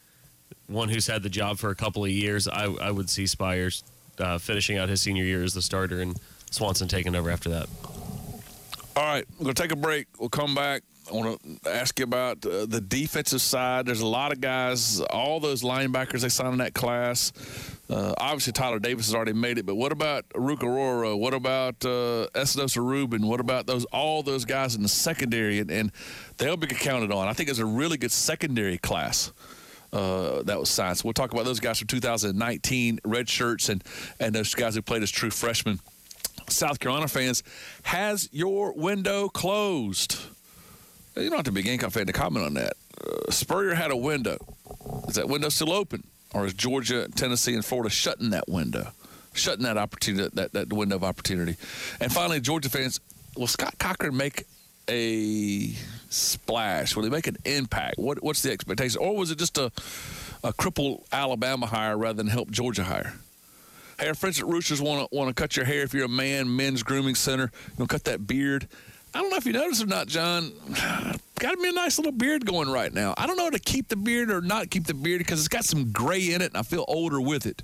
One who's had the job for a couple of years, I, I would see Spires uh, finishing out his senior year as the starter and Swanson taking over after that. All right, we're going to take a break. We'll come back. I want to ask you about uh, the defensive side. There's a lot of guys, all those linebackers they signed in that class. Uh, obviously, Tyler Davis has already made it, but what about Ruka Roro? What about uh, Espinosa Rubin? What about those all those guys in the secondary? And, and they'll be counted on. I think it's a really good secondary class uh, that was signed. So we'll talk about those guys from two thousand nineteen, red shirts, and, and those guys who played as true freshmen. South Carolina fans, has your window closed? You don't have to be a Gamecock fan to comment on that. Uh, Spurrier had a window. Is that window still open? Or is Georgia, Tennessee, and Florida shutting that window, shutting that opportunity, that, that window of opportunity? And finally, Georgia fans, will Scott Cochran make a splash? Will he make an impact? What, what's the expectation? Or was it just a, a crippled Alabama hire rather than help Georgia hire? Hey, our friends at Roosters want to want to cut your hair if you're a man, men's grooming center. You want to cut that beard. I don't know if you noticed or not, John. Got me a nice little beard going right now. I don't know how to keep the beard or not keep the beard because it's got some gray in it, and I feel older with it.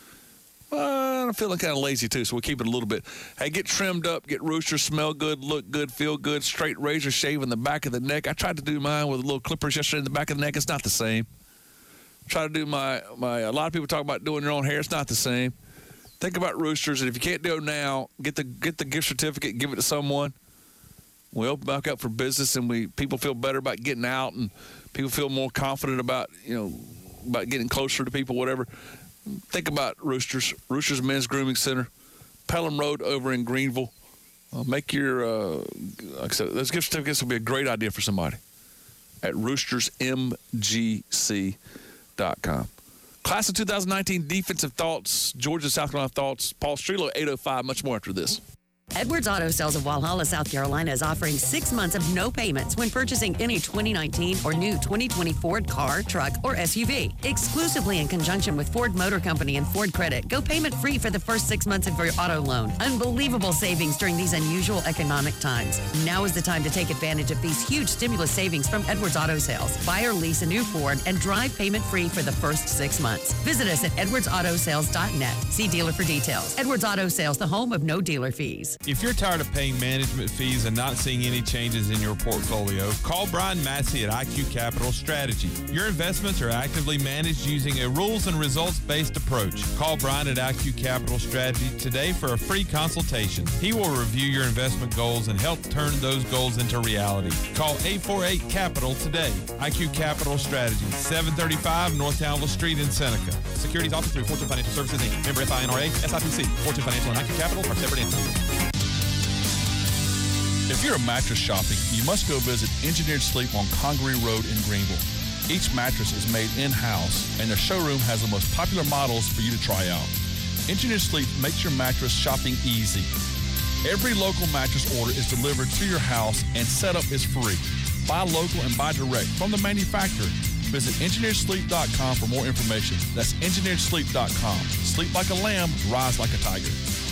Uh, I'm feeling kind of lazy, too, so we'll keep it a little bit. Hey, get trimmed up, get Roosters, smell good, look good, feel good, straight razor shave in the back of the neck. I tried to do mine with a little clippers yesterday in the back of the neck. It's not the same. Try to do my, my – a lot of people talk about doing their own hair. It's not the same. Think about Roosters, and if you can't do it now, get the get the gift certificate, give it to someone. We open back up for business, and we people feel better about getting out, and people feel more confident about you know about getting closer to people, whatever. Think about Roosters, Roosters Men's Grooming Center, Pelham Road over in Greenville. Uh, make your uh, like I said, those gift certificates will be a great idea for somebody at roosters m g c dot com. Class of two thousand nineteen defensive thoughts, Georgia, South Carolina thoughts. Paul Strelo, eight oh five, much more after this. Edwards Auto Sales of Walhalla, South Carolina is offering six months of no payments when purchasing any twenty nineteen or new twenty twenty Ford car, truck, or S U V. Exclusively in conjunction with Ford Motor Company and Ford Credit. Go payment free for the first six months of your auto loan. Unbelievable savings during these unusual economic times. Now is the time to take advantage of these huge stimulus savings from Edwards Auto Sales. Buy or lease a new Ford and drive payment free for the first six months. Visit us at edwards auto sales dot net. See dealer for details. Edwards Auto Sales, the home of no dealer fees. If you're tired of paying management fees and not seeing any changes in your portfolio, call Brian Massey at I Q Capital Strategy. Your investments are actively managed using a rules and results-based approach. Call Brian at I Q Capital Strategy today for a free consultation. He will review your investment goals and help turn those goals into reality. Call eight four eight, CAPITAL today. I Q Capital Strategy, seven thirty-five North Townville Street in Seneca. Securities offered through Fortune Financial Services, Incorporated. Member F I N R A, S I P C. Fortune Financial and I Q Capital are separate entities. If you're a mattress shopping, you must go visit Engineered Sleep on Congaree Road in Greenville. Each mattress is made in-house, and their showroom has the most popular models for you to try out. Engineered Sleep makes your mattress shopping easy. Every local mattress order is delivered to your house, and setup is free. Buy local and buy direct from the manufacturer. Visit engineered sleep dot com for more information. That's engineered sleep dot com. Sleep like a lamb, rise like a tiger.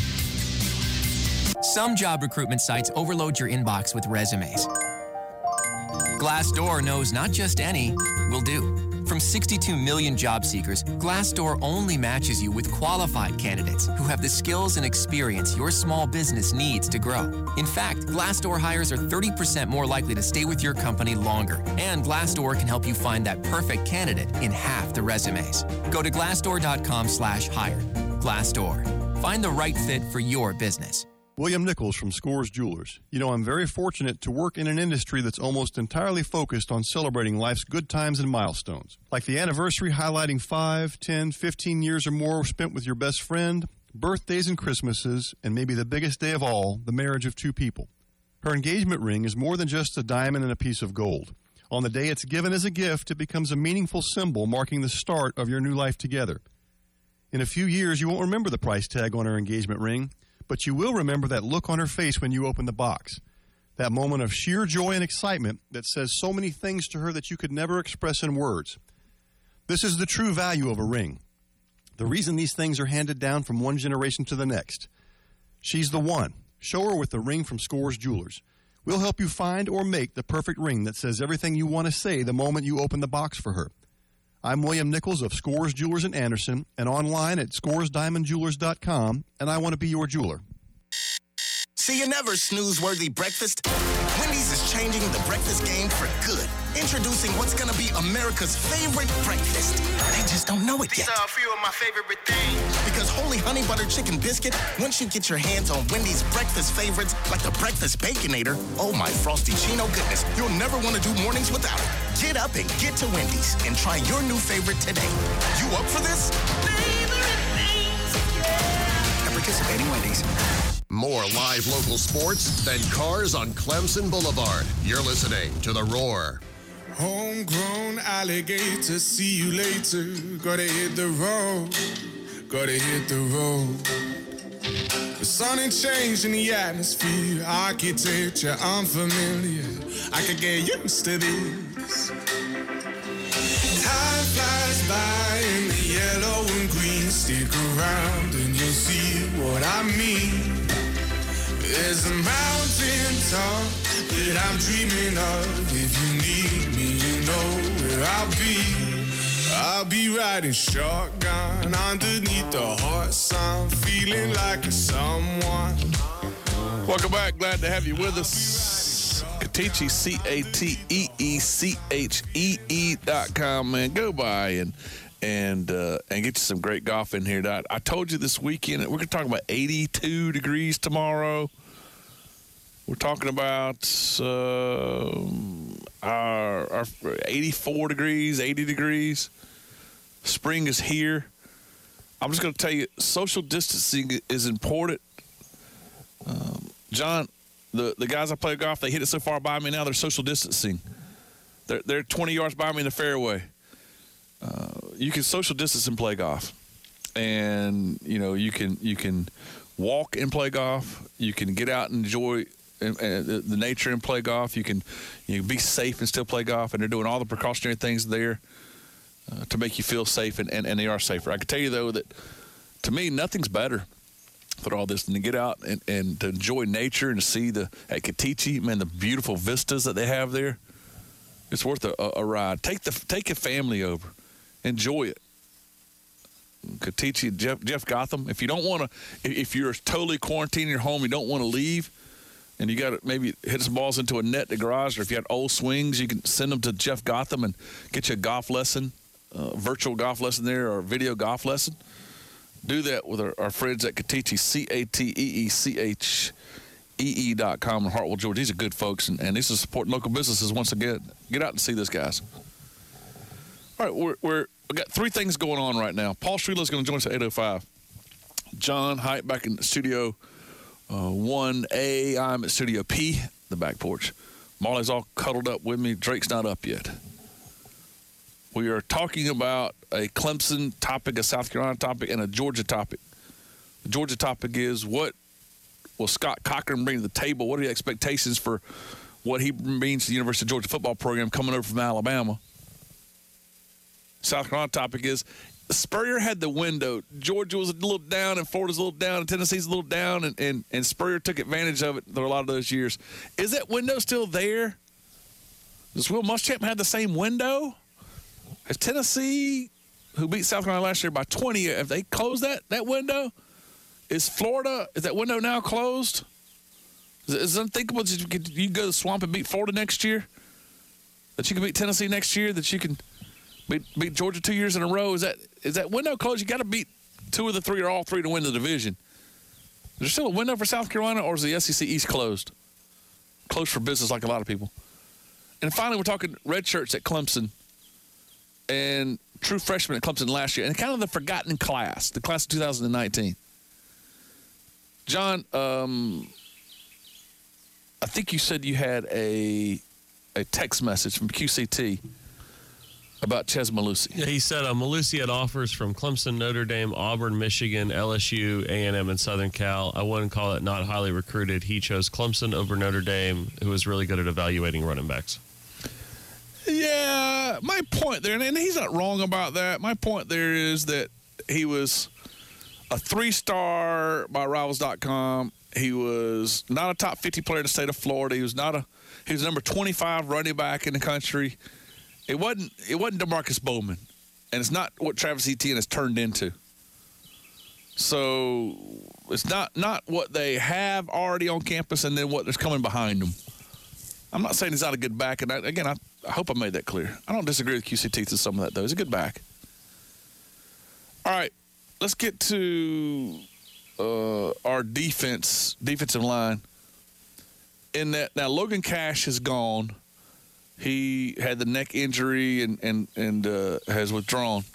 Some job recruitment sites overload your inbox with resumes. Glassdoor knows not just any will do. From sixty-two million job seekers, Glassdoor only matches you with qualified candidates who have the skills and experience your small business needs to grow. In fact, Glassdoor hires are thirty percent more likely to stay with your company longer. And Glassdoor can help you find that perfect candidate in half the resumes. Go to glassdoor dot com slash hire. Glassdoor. Find the right fit for your business. William Nichols from Scores Jewelers. You know, I'm very fortunate to work in an industry that's almost entirely focused on celebrating life's good times and milestones. Like the anniversary highlighting five, ten, fifteen years or more spent with your best friend, birthdays and Christmases, and maybe the biggest day of all, the marriage of two people. Her engagement ring is more than just a diamond and a piece of gold. On the day it's given as a gift, it becomes a meaningful symbol marking the start of your new life together. In a few years, you won't remember the price tag on her engagement ring, but you will remember that look on her face when you open the box. That moment of sheer joy and excitement that says so many things to her that you could never express in words. This is the true value of a ring. The reason these things are handed down from one generation to the next. She's the one. Show her with the ring from Scores Jewelers. We'll help you find or make the perfect ring that says everything you want to say the moment you open the box for her. I'm William Nichols of Scores Jewelers in Anderson and online at scores diamond jewelers dot com, and I want to be your jeweler. See you never snooze-worthy breakfast. Wendy's is changing the breakfast game for good. Introducing what's going to be America's favorite breakfast. They just don't know it yet. These are a few of my favorite things. Because Holy Honey Butter Chicken Biscuit, once you get your hands on Wendy's breakfast favorites, like the Breakfast Baconator, oh my Frosty Chino goodness, you'll never want to do mornings without it. Get up and get to Wendy's and try your new favorite today. You up for this? Favorite things, yeah. At participating Wendy's. More live local sports than cars on Clemson Boulevard. You're listening to The Roar. Homegrown alligator, see you later. Gotta hit the road, gotta hit the road. The sun ain't changing the atmosphere, architecture unfamiliar. I could get used to this. Time flies by in the yellow and green. Stick around and you'll see what I mean. There's a mountain top that I'm dreaming of. If you need me, you know where I'll be. I'll be riding shotgun underneath the hot sun, feeling like a someone. Welcome back. Glad to have you with us. Cateechee, C A T E E C H E E dot com, man. Go by and and uh, and get you some great golf in here. I told you this weekend, we're going to talk about eighty-two degrees tomorrow. We're talking about uh, our, our eighty-four degrees, eighty degrees. Spring is here. I'm just going to tell you, social distancing is important. Um, John, the, the guys I play golf, they hit it so far by me now, they're social distancing. They're, they're twenty yards by me in the fairway. Uh, you can social distance and play golf. And, you know, you can you can walk and play golf. You can get out and enjoy and, and the, the nature and play golf. You can you can be safe and still play golf, and they're doing all the precautionary things there uh, to make you feel safe, and, and, and they are safer. I can tell you, though, that to me, nothing's better for all this than to get out and, and to enjoy nature and to see the at Cateechee, man, the beautiful vistas that they have there. It's worth a, a, a ride. Take the take your family over. Enjoy it. Katichi, Jeff, Jeff Gotham. If you don't want to, if you're totally quarantined in your home, you don't want to leave, and you got to maybe hit some balls into a net in the garage, or if you had old swings, you can send them to Jeff Gotham and get you a golf lesson, uh, virtual golf lesson there, or a video golf lesson. Do that with our, our friends at Katichi, C A T E E C H E E dot com in Hartwell, Georgia. These are good folks, and, and these are supporting local businesses once again. Get out and see this, guys. All right, we're, we're, we got three things going on right now. Paul Streeler is going to join us at eight oh five. John Height back in Studio uh, one A. I'm at Studio P, the back porch. Molly's all cuddled up with me. Drake's not up yet. We are talking about a Clemson topic, a South Carolina topic, and a Georgia topic. The Georgia topic is, what will Scott Cochran bring to the table? What are the expectations for what he means to the University of Georgia football program coming over from Alabama? South Carolina topic is, Spurrier had the window. Georgia was a little down, and Florida's a little down, and Tennessee's a little down, and, and, and Spurrier took advantage of it through a lot of those years. Is that window still there? Does Will Muschamp have the same window? Has Tennessee, who beat South Carolina last year by twenty, have they closed that, that window? Is Florida, is that window now closed? Is it, is it unthinkable that you could you go to the Swamp and beat Florida next year? That you can beat Tennessee next year? That you can beat, beat Georgia two years in a row? Is that is that window closed? You got to beat two of the three or all three to win the division. Is there still a window for South Carolina, or is the S E C East closed? Closed for business like a lot of people. And finally, we're talking red shirts at Clemson and true freshmen at Clemson last year, and kind of the forgotten class, the class of two thousand nineteen. John, um, I think you said you had a a text message from Q C T about Ches Malusi. Yeah, he said uh, Malusi had offers from Clemson, Notre Dame, Auburn, Michigan, L S U, A and M, and Southern Cal. I wouldn't call it not highly recruited. He chose Clemson over Notre Dame, who was really good at evaluating running backs. Yeah, my point there, and he's not wrong about that. My point there is that he was a three-star by Rivals dot com. He was not a top fifty player in the state of Florida. He was not a he was number twenty-five running back in the country. It wasn't it wasn't DeMarcus Bowman, and it's not what Travis Etienne has turned into. So it's not not what they have already on campus, and then what there's coming behind them. I'm not saying he's not a good back, and I, again, I, I hope I made that clear. I don't disagree with Q C T to some of that, though. He's a good back. All right, let's get to uh, our defense, defensive line. In that, now Logan Cash is gone. He had the neck injury and and and uh, has withdrawn.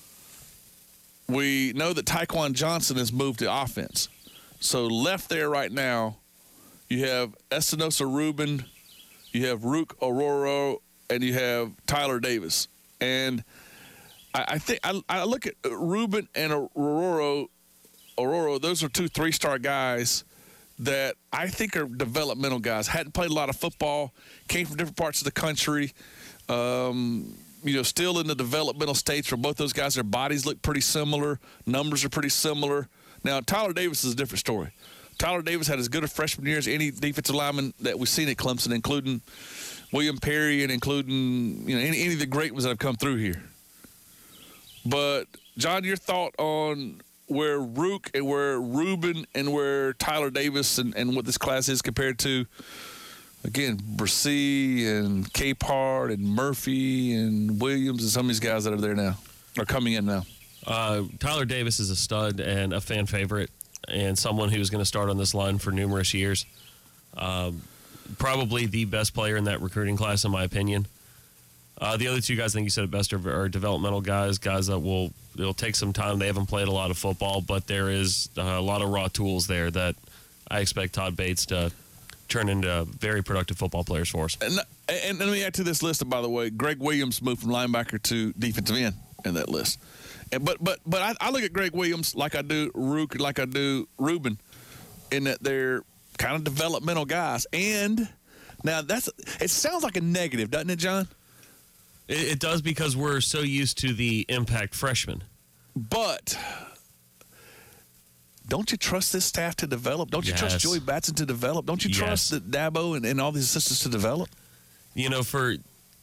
We know that Tyquan Johnson has moved to offense. So left there right now, you have Espinosa Rubin, you have Rook Aurora, and you have Tyler Davis. And I, I think I, I look at Rubin and Aurora. Aurora, those are two three-star guys that I think are developmental guys. Hadn't played a lot of football, came from different parts of the country. Um, you know, still in the developmental stage for both those guys. Their bodies look pretty similar. Numbers are pretty similar. Now, Tyler Davis is a different story. Tyler Davis had as good a freshman year as any defensive lineman that we've seen at Clemson, including William Perry and including, you know, any, any of the great ones that have come through here. But, John, your thought on where Rook and where Rubin and where Tyler Davis and, and what this class is compared to, again, Brissy and Capehart and Murphy and Williams and some of these guys that are there now, are coming in now? Uh, Tyler Davis is a stud and a fan favorite and someone who's going to start on this line for numerous years. Um, probably the best player in that recruiting class, in my opinion. Uh, the other two guys, I think you said it best, are, are developmental guys, guys that will it'll take some time. They haven't played a lot of football, but there is uh, a lot of raw tools there that I expect Todd Bates to turn into very productive football players for us. And, and let me add to this list, by the way, Greg Williams moved from linebacker to defensive end in that list. And, but but but I, I look at Greg Williams like I do Rook, like I do Rubin, in that they're kind of developmental guys. And now that's it sounds like a negative, doesn't it, John? It, it does, because we're so used to the impact freshman. But don't you trust this staff to develop? Don't you Yes. trust Joey Batson to develop? Don't you Yes. trust that Dabo and, and all these assistants to develop? You know, for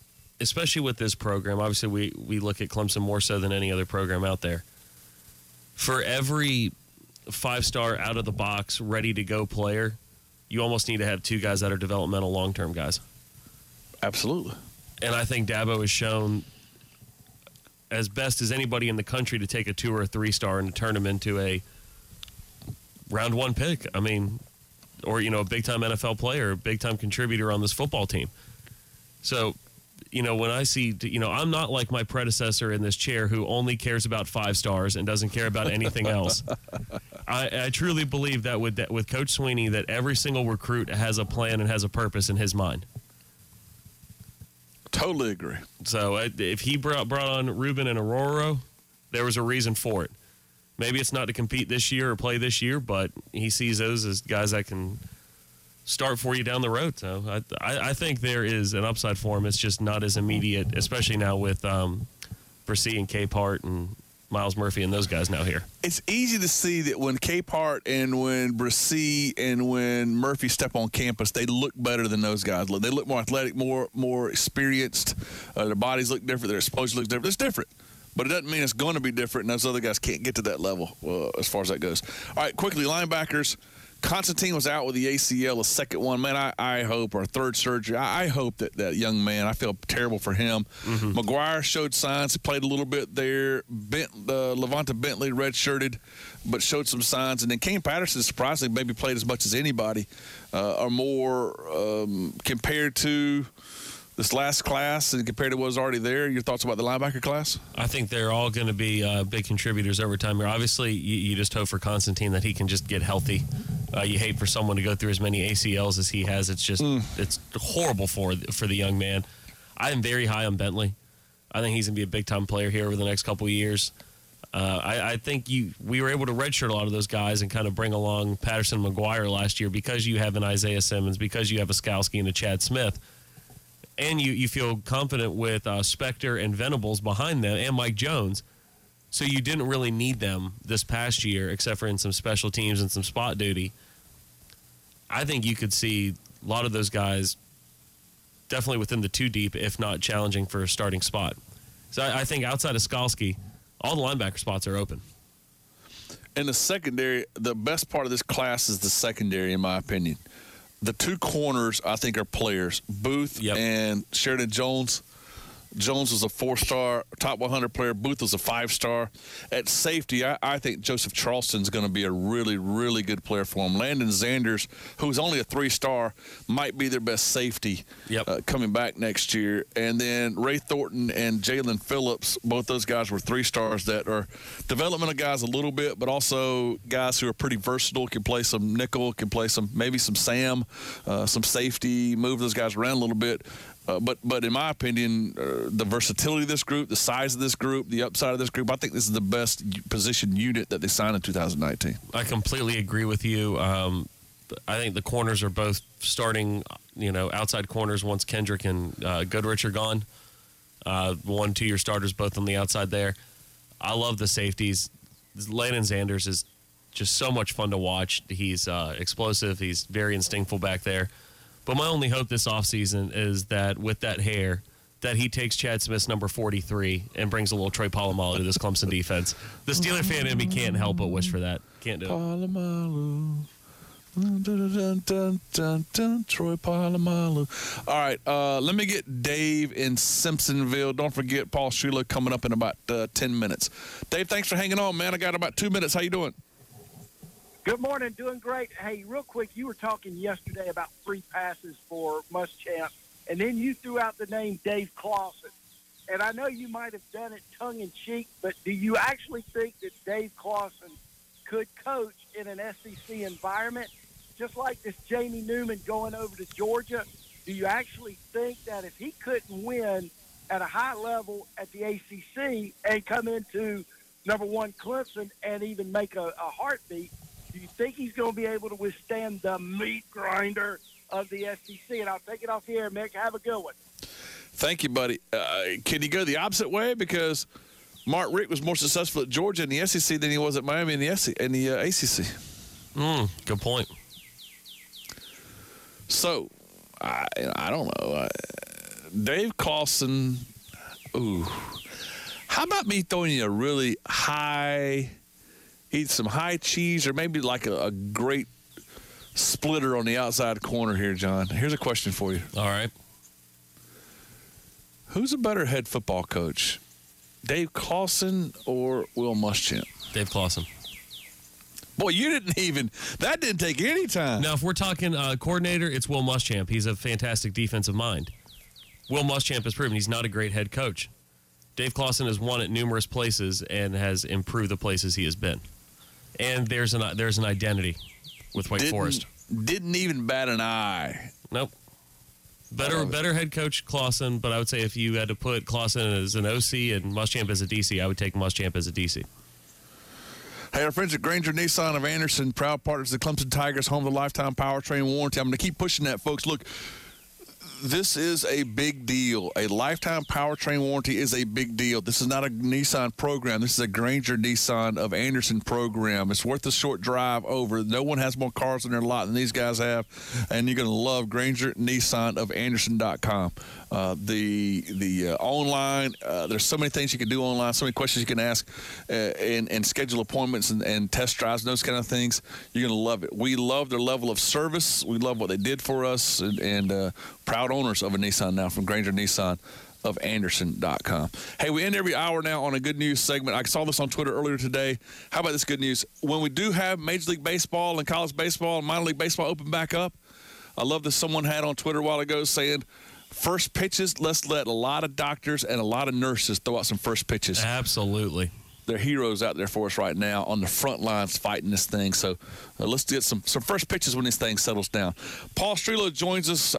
especially with this program, obviously we, we look at Clemson more so than any other program out there. for every five-star out-of-the-box, ready-to-go player, you almost need to have two guys that are developmental long-term guys. Absolutely. And I think Dabo has shown, as best as anybody in the country, to take a two or a three-star and to turn him into a round one pick. I mean, or, you know, a big-time N F L player, a big-time contributor on this football team. So, you know, when I see, you know, I'm not like my predecessor in this chair who only cares about five stars and doesn't care about anything else. I, I truly believe that with, that with Coach Sweeney, that every single recruit has a plan and has a purpose in his mind. Totally agree. So uh, if he brought, brought on Ruben and Aurora, there was a reason for it. Maybe it's not to compete this year or play this year, but he sees those as guys that can start for you down the road. So I, I, I think there is an upside for him. It's just not as immediate, especially now with um, Brissy and Capehart and Miles Murphy and those guys now here. It's easy to see that when Capehart and when Brissy and when Murphy step on campus, they look better than those guys. They look more athletic, more more experienced. Uh, their bodies look different. Their explosion looks different. It's different. But it doesn't mean it's going to be different, and those other guys can't get to that level uh, as far as that goes. All right, quickly, linebackers. Constantine was out with the A C L, a second one. Man, I, I hope, or third surgery, I, I hope that that young man, I feel terrible for him. Mm-hmm. McGuire showed signs. He played a little bit there. Bent, uh, Levanta Bentley redshirted, but showed some signs. And then Kane Patterson, surprisingly, maybe played as much as anybody uh, or more um, compared to this last class and compared to what was already there. Your thoughts about the linebacker class? I think they're all going to be uh, big contributors over time here. Obviously, you, you just hope for Constantine that he can just get healthy. Uh, you hate for someone to go through as many A C Ls as he has. It's just mm. it's horrible for for the young man. I am very high on Bentley. I think he's going to be a big-time player here over the next couple of years. Uh, I, I think you we were able to redshirt a lot of those guys and kind of bring along Patterson and McGuire last year because you have an Isaiah Simmons, because you have a Skalski and a Chad Smith. And you, you feel confident with uh, Spector and Venables behind them and Mike Jones. So you didn't really need them this past year except for in some special teams and some spot duty. I think you could see a lot of those guys definitely within the two deep, if not challenging for a starting spot. So I, I think outside of Skalski, all the linebacker spots are open. In the secondary, the best part of this class is the secondary, in my opinion. The two corners, I think, are players. Booth yep. and Sheridan Jones. Jones was a four-star, top one hundred player. Booth was a five-star. At safety, I, I think Joseph Charleston's going to be a really, really good player for him. Landon Zanders, who's only a three-star, might be their best safety yep. uh, coming back next year. And then Ray Thornton and Jalen Phillips, both those guys were three-stars that are developmental guys a little bit, but also guys who are pretty versatile, can play some nickel, can play some maybe some Sam, uh, some safety, move those guys around a little bit. Uh, but but in my opinion, uh, the versatility of this group, the size of this group, the upside of this group, I think this is the best position unit that they signed in two thousand nineteen. I completely agree with you. Um, I think the corners are both starting, you know, outside corners once Kendrick and uh, Goodrich are gone. Uh, one, two-year starters both on the outside there. I love the safeties. Landon Zanders is just so much fun to watch. He's uh, explosive. He's very instinctful back there. But my only hope this offseason is that with that hair, that he takes Chad Smith's number forty-three and brings a little Troy Polamalu to this Clemson defense. The Steeler fan in me can't help but wish for that. Can't do it. Polamalu. Dun, dun, dun, dun, dun, Troy Polamalu. All right, uh, let me get Dave in Simpsonville. Don't forget Paul Schuler coming up in about uh, ten minutes. Dave, thanks for hanging on, man. I got about two minutes. How you doing? Good morning. Doing great. Hey, real quick, you were talking yesterday about free passes for Muschamp, and then you threw out the name Dave Clawson. And I know you might have done it tongue-in-cheek, but do you actually think that Dave Clawson could coach in an S E C environment? Just like this Jamie Newman going over to Georgia, do you actually think that if he couldn't win at a high level at the A C C and come into number one Clemson and even make a, a heartbeat, do you think he's going to be able to withstand the meat grinder of the S E C? And I'll take it off here, Mick. Have a good one. Thank you, buddy. Uh, can you go the opposite way? Because Mark Richt was more successful at Georgia in the S E C than he was at Miami in the, S E C, in the uh, A C C. Mm, good point. So, I, I don't know. Uh, Dave Clawson, ooh. How about me throwing you a really high eat some high cheese, or maybe like a, a great splitter on the outside corner here, John. Here's a question for you. All right. Who's a better head football coach, Dave Clawson or Will Muschamp? Dave Clawson. Boy, you didn't even – that didn't take any time. Now, if we're talking uh, coordinator, it's Will Muschamp. He's a fantastic defensive mind. Will Muschamp has proven he's not a great head coach. Dave Clawson has won at numerous places and has improved the places he has been. And there's an there's an identity with Wake didn't, Forest. Didn't even bat an eye. Nope. Better better head coach Clawson, but I would say if you had to put Clawson as an O C and Muschamp as a D C, I would take Muschamp as a D C. Hey, our friends at Granger Nissan of Anderson, proud partners of the Clemson Tigers, home of the lifetime powertrain warranty. I'm going to keep pushing that, folks. Look, this is a big deal. A lifetime powertrain warranty is a big deal. This is not a Nissan program. This is a Granger Nissan of Anderson program. It's worth a short drive over. No one has more cars in their lot than these guys have, and you're going to love Granger Nissan of Anderson dot com. Uh, the the uh, online, uh, there's so many things you can do online, so many questions you can ask, uh, and, and schedule appointments and, and test drives and those kind of things. You're going to love it. We love their level of service. We love what they did for us, and, and uh, proud owners of a Nissan now from Granger Nissan of Anderson dot com. Hey, we end every hour now on a good news segment. I saw this on Twitter earlier today. How about this good news? When we do have Major League Baseball and college baseball and minor league baseball open back up, I love that someone had on Twitter a while ago saying, first pitches, let's let a lot of doctors and a lot of nurses throw out some first pitches. Absolutely. They're heroes out there for us right now on the front lines fighting this thing. So uh, let's get some, some first pitches when this thing settles down. Paul Strelow joins us.